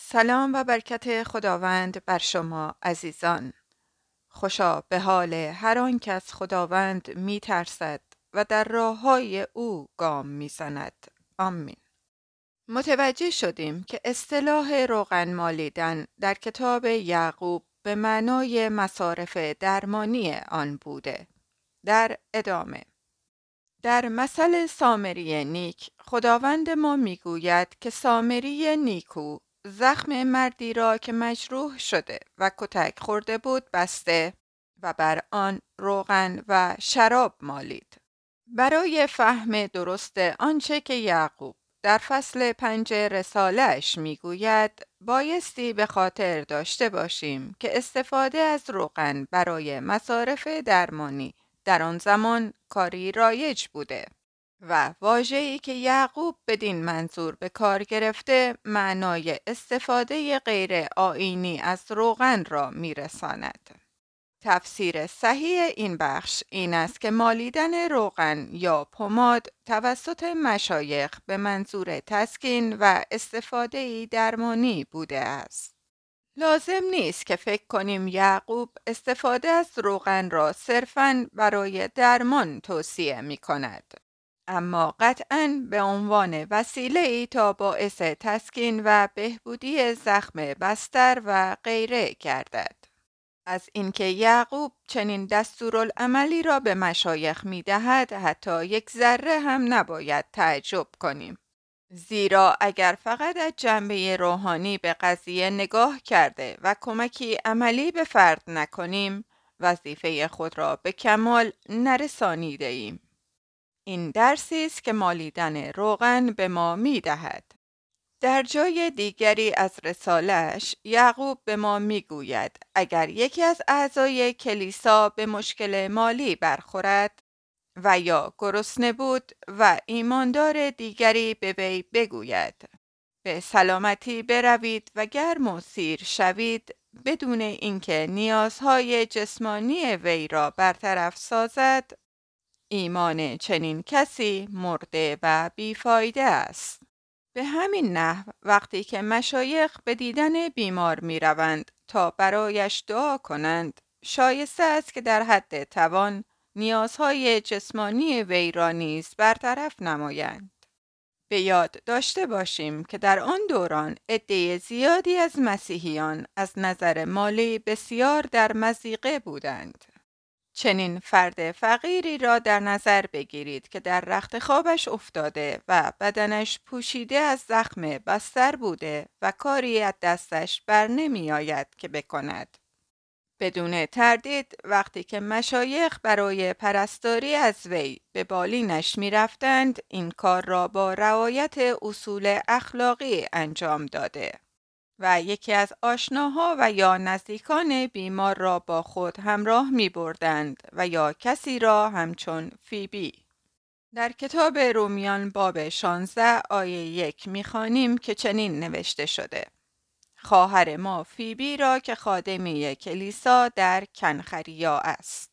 سلام و برکت خداوند بر شما عزیزان. خوشا به حال هر آن کس خداوند می ترسد و در راه‌های او گام می زند. آمین. متوجه شدیم که اصطلاح روغن مالیدن در کتاب یعقوب به معنای مصارف درمانی آن بوده. در ادامه در مثل سامری نیک خداوند ما میگوید که سامری نیکو زخم مردی را که مجروح شده و کتک خورده بود بسته و بر آن روغن و شراب مالید. برای فهم درست آنچه که یعقوب در فصل 5 رساله‌اش میگوید بایستی به خاطر داشته باشیم که استفاده از روغن برای مصارف درمانی در آن زمان کاری رایج بوده و واژه‌ای که یعقوب بدین منظور به کار گرفته معنای استفاده غیر آیینی از روغن را میرساند. تفسیر صحیح این بخش این است که مالیدن روغن یا پماد توسط مشایخ به منظور تسکین و استفاده درمانی بوده است. لازم نیست که فکر کنیم یعقوب استفاده از روغن را صرفاً برای درمان توصیه می کند. اما قطعاً به عنوان وسیله‌ای تا باعث تسکین و بهبودی زخم بستر و غیره گردد. از اینکه یعقوب چنین دستورالعملی را به مشایخ می دهد حتی یک ذره هم نباید تعجب کنیم. زیرا اگر فقط از جنبه روحانی به قضیه نگاه کرده و کمکی عملی به فرد نکنیم، وظیفه خود را به کمال نرسانیده ایم. این درسی است که مالیدن روغن به ما می دهد. در جای دیگری از رساله‌اش یعقوب به ما می گوید اگر یکی از اعضای کلیسا به مشکل مالی برخورد و یا گرسنه بود و ایماندار دیگری به وی بگوید به سلامتی بروید و گرم و سیر شوید بدون اینکه نیازهای جسمانی وی را برطرف سازد، ایمان چنین کسی مرده و بیفایده است. به همین نحو وقتی که مشایخ به دیدن بیمار می روند تا برایش دعا کنند، شایسته است که در حد توان نیازهای جسمانی وی را نیز برطرف نمایند. به یاد داشته باشیم که در آن دوران عده زیادی از مسیحیان از نظر مالی بسیار در مضیقه بودند. چنین فرد فقیری را در نظر بگیرید که در رخت خوابش افتاده و بدنش پوشیده از زخم بستر بوده و کاری از دستش بر نمی آید که بکند. بدون تردید وقتی که مشایخ برای پرستاری از وی به بالینش می رفتند این کار را با رعایت اصول اخلاقی انجام داده و یکی از آشناها و یا نزدیکان بیمار را با خود همراه می بردند و یا کسی را همچون فیبی. در کتاب رومیان باب 16 آیه 1 می خوانیم که چنین نوشته شده: خواهر ما فیبی را که خادمی کلیسا در کنخریا است.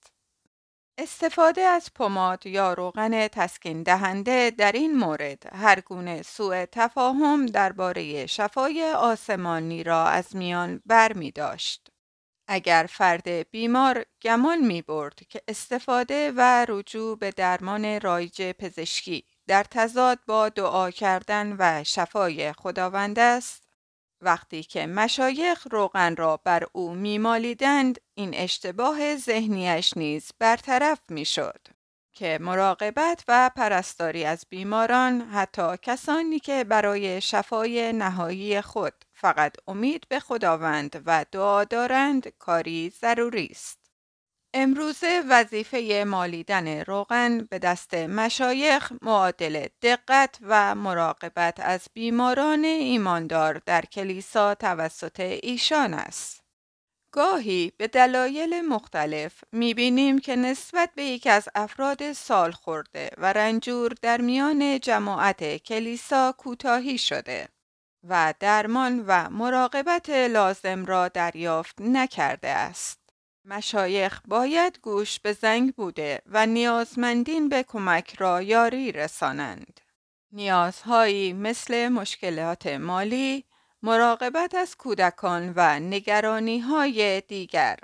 استفاده از پماد یا روغن تسکین دهنده در این مورد هر گونه سوء تفاهم درباره شفای آسمانی را از میان بر می داشت. اگر فرد بیمار گمان می برد که استفاده و رجوع به درمان رایج پزشکی در تضاد با دعا کردن و شفای خداوند است، وقتی که مشایخ روغن را بر او میمالیدند این اشتباه ذهنیش نیز برطرف میشد که مراقبت و پرستاری از بیماران، حتی کسانی که برای شفای نهایی خود فقط امید به خداوند و دعا دارند، کاری ضروری است. امروزه وظیفه مالیدن روغن به دست مشایخ معادل دقت و مراقبت از بیماران ایماندار در کلیسا توسط ایشان است. گاهی به دلایل مختلف می‌بینیم که نسبت به یک از افراد سالخورده و رنجور در میان جماعت کلیسا کوتاهی شده و درمان و مراقبت لازم را دریافت نکرده است. مشایخ باید گوش به زنگ بوده و نیازمندین به کمک را یاری رسانند. نیازهایی مثل مشکلات مالی، مراقبت از کودکان و نگرانی‌های دیگر.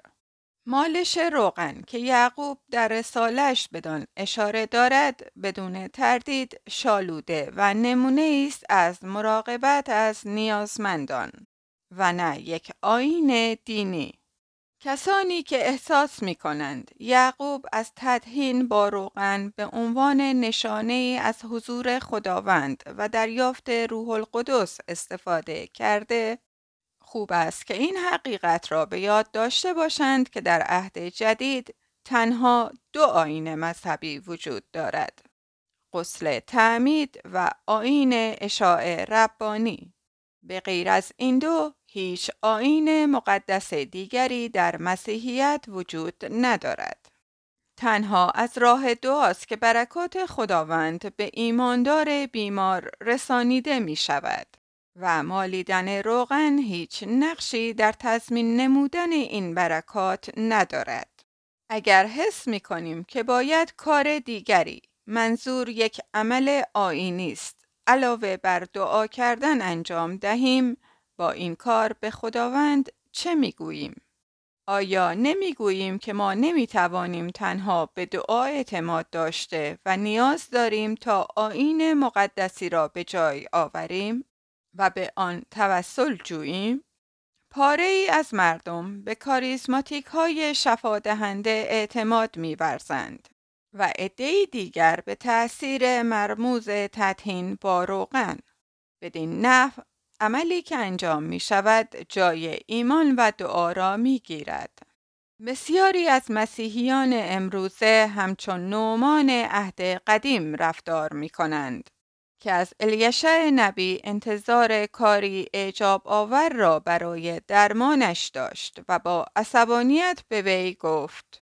مالش روغن که یعقوب در رسالش بدان اشاره دارد بدون تردید شالوده و نمونه است از مراقبت از نیازمندان و نه یک آیین دینی. کسانی که احساس می کنند یعقوب از تدهین با روغن به عنوان نشانه از حضور خداوند و دریافت روح القدس استفاده کرده، خوب است که این حقیقت را به یاد داشته باشند که در عهد جدید تنها 2 آیین مذهبی وجود دارد: غسل تعمید و آیین اشاع ربانی. به غیر از این 2 هیچ آیین مقدس دیگری در مسیحیت وجود ندارد. تنها از راه دعاست که برکات خداوند به ایماندار بیمار رسانیده می شود و مالیدن روغن هیچ نقشی در تضمین نمودن این برکات ندارد. اگر حس می کنیم که باید کار دیگری، منظور یک عمل آیینی است، علاوه بر دعا کردن انجام دهیم، با این کار به خداوند چه می گوییم؟ آیا نمی گوییم که ما نمی توانیم تنها به دعا اعتماد داشته و نیاز داریم تا آیین مقدسی را به جای آوریم و به آن توسل جوییم؟ پاره ای از مردم به کاریزماتیک های شفادهنده اعتماد می ورزند و عده‌ای دیگر به تأثیر مرموز تدهین با روغن. بدین نحو عملی که انجام می شود جای ایمان و دعا را می گیرد. بسیاری از مسیحیان امروزه همچون نعمان عهد قدیم رفتار می کنند که از الیشع نبی انتظار کاری اعجاب آور را برای درمانش داشت و با عصبانیت به وی گفت: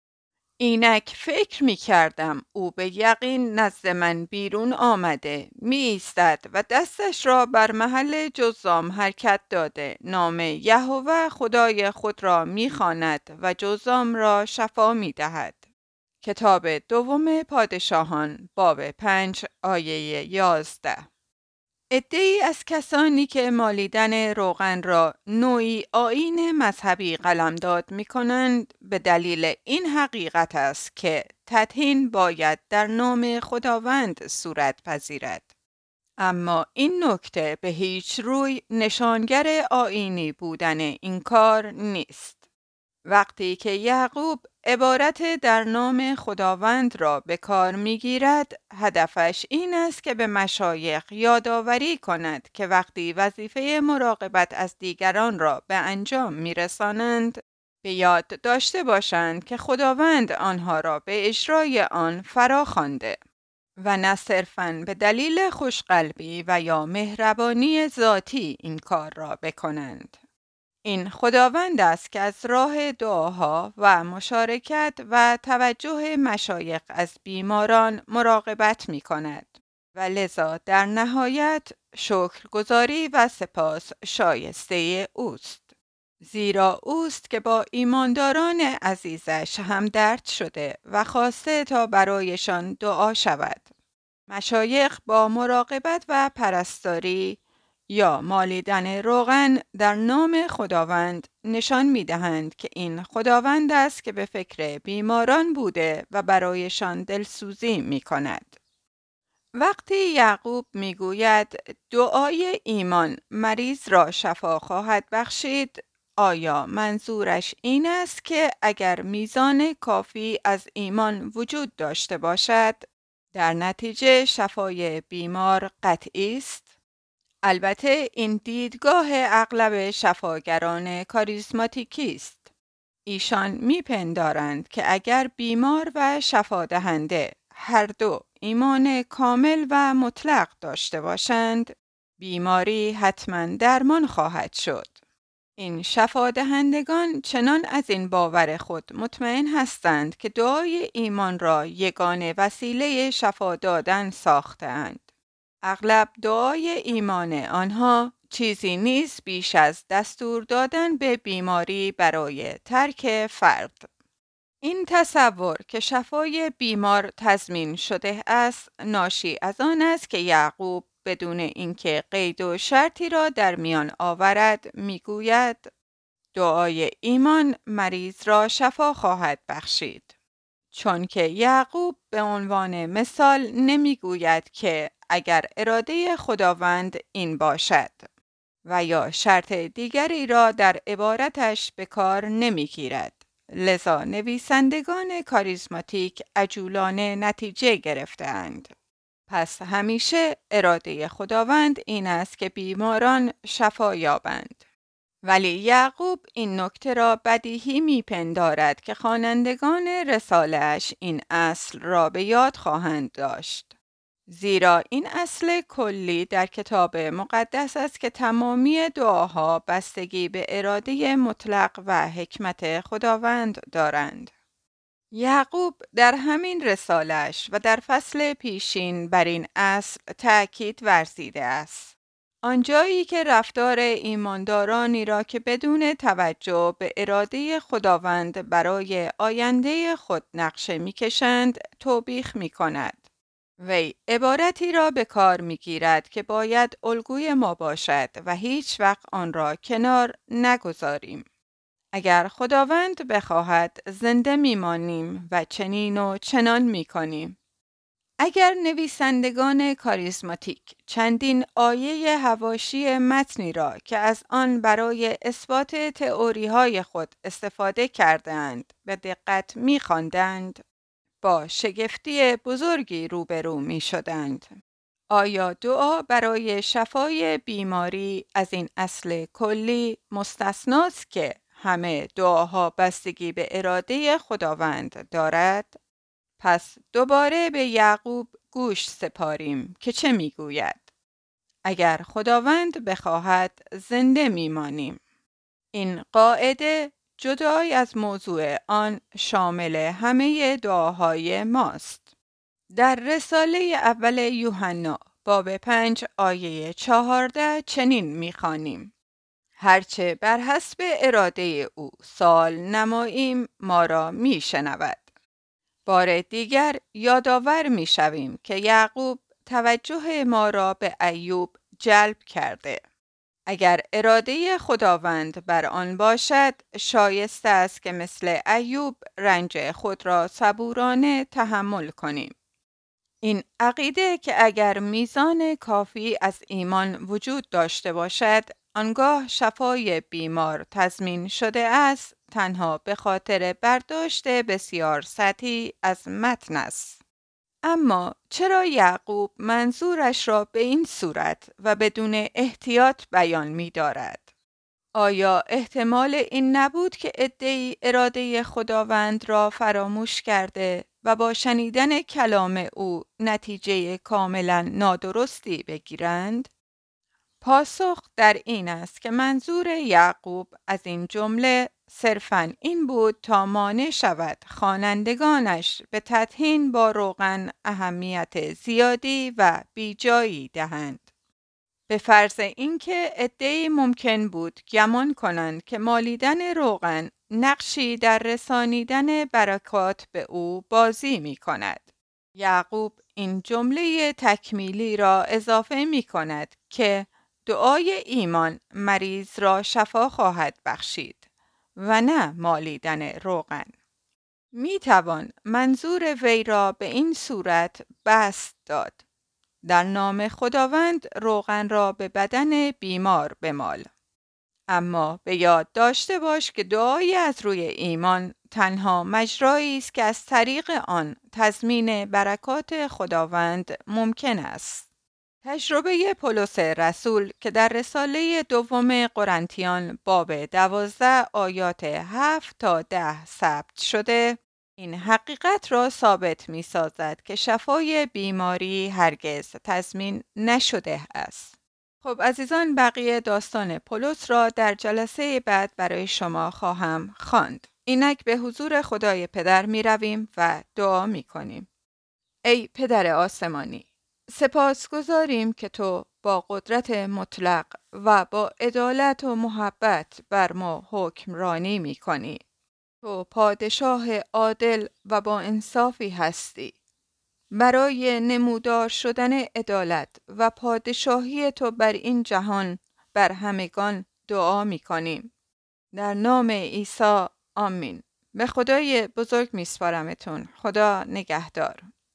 اینک فکر می کردم او به یقین نزد من بیرون آمده، می ایستد و دستش را بر محل جذام حرکت داده، نام یهوه خدای خود را می خواند و جذام را شفا می دهد. کتاب دوم پادشاهان باب 5 آیه 11. عده‌ای از کسانی که مالیدن روغن را نوعی آیین مذهبی قلمداد می کنند به دلیل این حقیقت است که تدهین باید در نام خداوند صورت پذیرد. اما این نکته به هیچ روی نشانگر آیینی بودن این کار نیست. وقتی که یعقوب عبارت در نام خداوند را به کار می‌گیرد، هدفش این است که به مشایخ یادآوری کند که وقتی وظیفه مراقبت از دیگران را به انجام می‌رسانند، به یاد داشته باشند که خداوند آنها را به اجرای آن فراخوانده و نه صرفاً به دلیل خوشقلبی و یا مهربانی ذاتی این کار را بکنند. این خداوند است که از راه دعاها و مشارکت و توجه مشایخ از بیماران مراقبت می کند و لذا در نهایت شکرگزاری و سپاس شایسته اوست. زیرا اوست که با ایمانداران عزیزش همدرد شده و خواسته تا برایشان دعا شود. مشایخ با مراقبت و پرستاری یا مالیدن روغن در نام خداوند نشان می دهند که این خداوند است که به فکر بیماران بوده و برایشان دلسوزی می کند. وقتی یعقوب می گوید دعای ایمان مریض را شفا خواهد بخشید، آیا منظورش این است که اگر میزان کافی از ایمان وجود داشته باشد، در نتیجه شفای بیمار قطعی است؟ البته این دیدگاه اغلب شفاگران کاریزماتیکی است. ایشان میپندارند که اگر بیمار و شفادهنده هر دو ایمان کامل و مطلق داشته باشند، بیماری حتما درمان خواهد شد. این شفادهندگان چنان از این باور خود مطمئن هستند که دعای ایمان را یگانه وسیله شفا دادن ساختند. اغلب دعای ایمان آنها چیزی نیست بیش از دستور دادن به بیماری برای ترک فرد. این تصور که شفای بیمار تضمین شده است، ناشی از آن است که یعقوب بدون اینکه قید و شرطی را در میان آورد میگوید دعای ایمان مریض را شفا خواهد بخشید. چون که یعقوب به عنوان مثال نمیگوید که اگر اراده خداوند این باشد و یا شرط دیگری را در عبارتش به کار نمیگیرد. لذا نویسندگان کاریزماتیک عجولانه نتیجه گرفتند. پس همیشه اراده خداوند این است که بیماران شفا یابند. ولی یعقوب این نکته را بدیهی میپندارد که خوانندگان رساله‌اش این اصل را به یاد خواهند داشت. زیرا این اصل کلی در کتاب مقدس است که تمامی دعاها بستگی به اراده مطلق و حکمت خداوند دارند. یعقوب در همین رساله‌اش و در فصل پیشین بر این اصل تأکید ورزیده است. آنجایی که رفتار ایماندارانی را که بدون توجه به اراده خداوند برای آینده خود نقشه می‌کشند توبیخ می‌کند. وی عبارتی را به کار می‌گیرد که باید الگوی ما باشد و هیچ وقت آن را کنار نگذاریم. اگر خداوند بخواهد زنده میمانیم و چنین و چنان می‌کنیم. اگر نویسندگان کاریزماتیک چندین آیه حواشی متنی را که از آن برای اثبات تئوری‌های خود استفاده کردند به دقت می‌خواندند، با شگفتی بزرگی روبرو می‌شدند. آیا دعا برای شفای بیماری از این اصل کلی مستثناست که همه دعاها بستگی به اراده خداوند دارد؟ پس دوباره به یعقوب گوش سپاریم که چه میگوید. اگر خداوند بخواهد زنده میمانیم. این قاعده جدای از موضوع آن شامل همه دعاهای ماست. در رساله اول یوحنا باب 5 آیه 14 چنین میخوانیم: هرچه بر حسب اراده او سال نماییم ما را میشنود. بار دیگر یادآور میشویم که یعقوب توجه ما را به ایوب جلب کرده. اگر اراده خداوند بر آن باشد شایسته است که مثل ایوب رنج خود را صبورانه تحمل کنیم. این عقیده که اگر میزان کافی از ایمان وجود داشته باشد آنگاه شفای بیمار تضمین شده است تنها به خاطر برداشت بسیار سطحی از متن است. اما چرا یعقوب منظورش را به این صورت و بدون احتیاط بیان می دارد؟ آیا احتمال این نبود که عده‌ای اراده خداوند را فراموش کرده و با شنیدن کلام او نتیجه کاملا نادرستی بگیرند؟ پاسخ در این است که منظور یعقوب از این جمله صرفاً این بود تا مانع شود خوانندگانش به تطحین با روغن اهمیت زیادی و بیجایی دهند. به فرض اینکه عده‌ای ممکن بود گمان کنند که مالیدن روغن نقشی در رسانیدن برکات به او بازی می کند. یعقوب این جمله تکمیلی را اضافه می کند که دعای ایمان مریض را شفا خواهد بخشید و نه مالیدن روغن. می توان منظور وی را به این صورت بسط داد: در نام خداوند روغن را به بدن بیمار بمال. اما به یاد داشته باش که دعایی از روی ایمان تنها مجرایی است که از طریق آن تضمین برکات خداوند ممکن است. تجربه پولس رسول که در رساله دوم قرنتیان باب 12 آیات 7 تا 10 ثبت شده این حقیقت را ثابت می سازد که شفای بیماری هرگز تضمین نشده است. خب عزیزان، بقیه داستان پولس را در جلسه بعد برای شما خواهم خواند. اینک به حضور خدای پدر می رویم و دعا می کنیم. ای پدر آسمانی، سپاسگزاریم که تو با قدرت مطلق و با عدالت و محبت بر ما حکمرانی می کنی. تو پادشاه عادل و با انصافی هستی. برای نمودار شدن عدالت و پادشاهی تو بر این جهان بر همگان دعا می کنیم. در نام عیسی آمین. به خدای بزرگ میسپارمتون. خدا نگهدار.